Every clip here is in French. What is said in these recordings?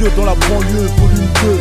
yeux dans la banlieue, volume 2.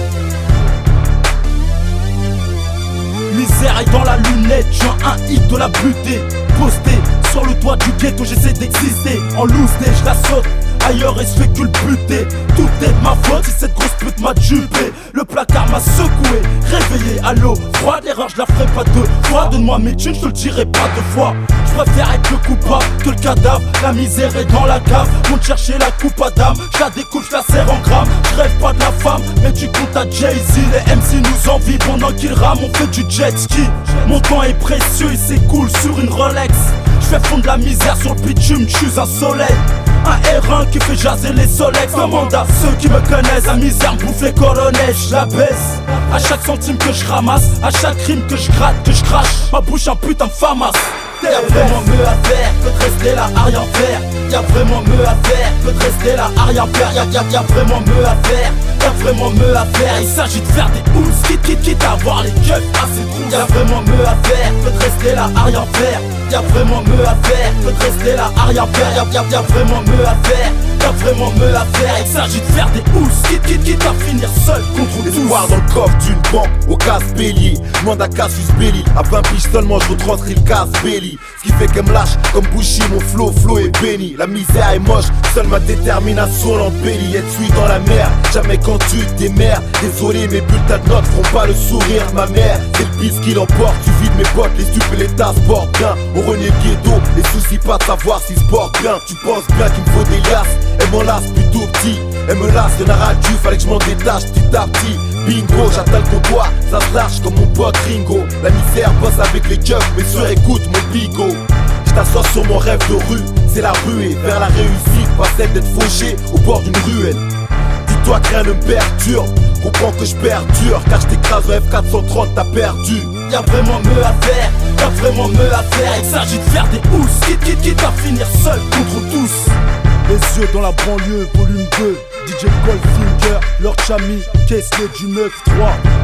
Misère est dans la lunette, je viens un hit de la buter. Posté sur le toit du ghetto, j'essaie d'exister. En loose day, je la saute ailleurs et se fait culbuter. Tout est de ma faute si cette grosse pute m'a dupé. Le placard m'a secoué, réveillé à l'eau froide. L'erreur je la ferai pas deux fois. Donne-moi mes thunes, je te le dirai pas deux fois. Je préfère être le coupable que le cadavre. La misère est dans la cave, monte chercher la coupe à dame. Je la découpe, je la serre en grammes. Je rêve pas de la femme, mais tu comptes à Jay-Z. Les MC nous envient pendant qu'ils rament, on fait du jet ski. Mon temps est précieux, il s'écoule sur une Rolex. Je fais fondre la misère sur le bitume, je suis un soleil. Un R1 qui fait jaser les Solex. Demande à ceux qui me connaissent, la misère me bouffe les colonnettes. Je la baisse à chaque centime que je ramasse, à chaque rime que je gratte, que je crache. Ma bouche un putain de famas. Y'a vraiment mieux à faire que de rester là à rien faire. Y'a vraiment mieux à faire que de rester là à rien faire. Y'a vraiment mieux à faire, y'a vraiment mieux à faire. Il s'agit de faire des housses, quitte à avoir les keufs assez trous. Y'a vraiment mieux à faire que de rester là à rien faire. Y'a vraiment mieux à faire que de rester là à rien faire. Y'a vraiment mieux à faire, y'a vraiment mieux à faire. Il s'agit de faire des housses, quitte à finir seul contre les espoirs dans le coffre d'une banque au casse-bélier. Demande à Cassius Belli, à 20 piges seulement je retranscris le casse-belly. Ce qui fait qu'elle me lâche comme Bushi, mon flow est béni. La misère est moche, seule ma détermination l'embellit. Être suit dans la mer, jamais quand tu t'émères. Désolé mes bulletins de notes feront pas le sourire ma mère. C'est le bis qui l'emporte, tu vides mes potes, les stupes et les tasses portent bien. On renie le ghetto, les soucis pas de savoir s'ils se portent bien. Tu penses bien qu'il me faut des liasses, elle m'en lasse plutôt petit. Elle me lasse, y'en a ras le cul, fallait que je m'en détache petit à petit. Bingo, j'atteins le comptoir, ça se lâche comme mon pote Ringo. La misère bosse avec les keufs, mais sur écoute mon bigot. Je t'assois sur mon rêve de rue, c'est la ruée vers la réussite, pas celle d'être fauché au bord d'une ruelle. Dis-toi que rien ne me perturbe, comprends que je perdure, car je t'écrase au F430, t'as perdu. Y'a vraiment mieux à faire, y'a vraiment mieux à faire. Il s'agit de faire des housses, quitte à finir seul contre tous. Les yeux dans la banlieue, volume 2. DJ Goldfinger, Lord Chami, Kessler du 9-3.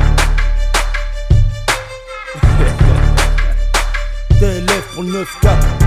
DLF pour le 9-4.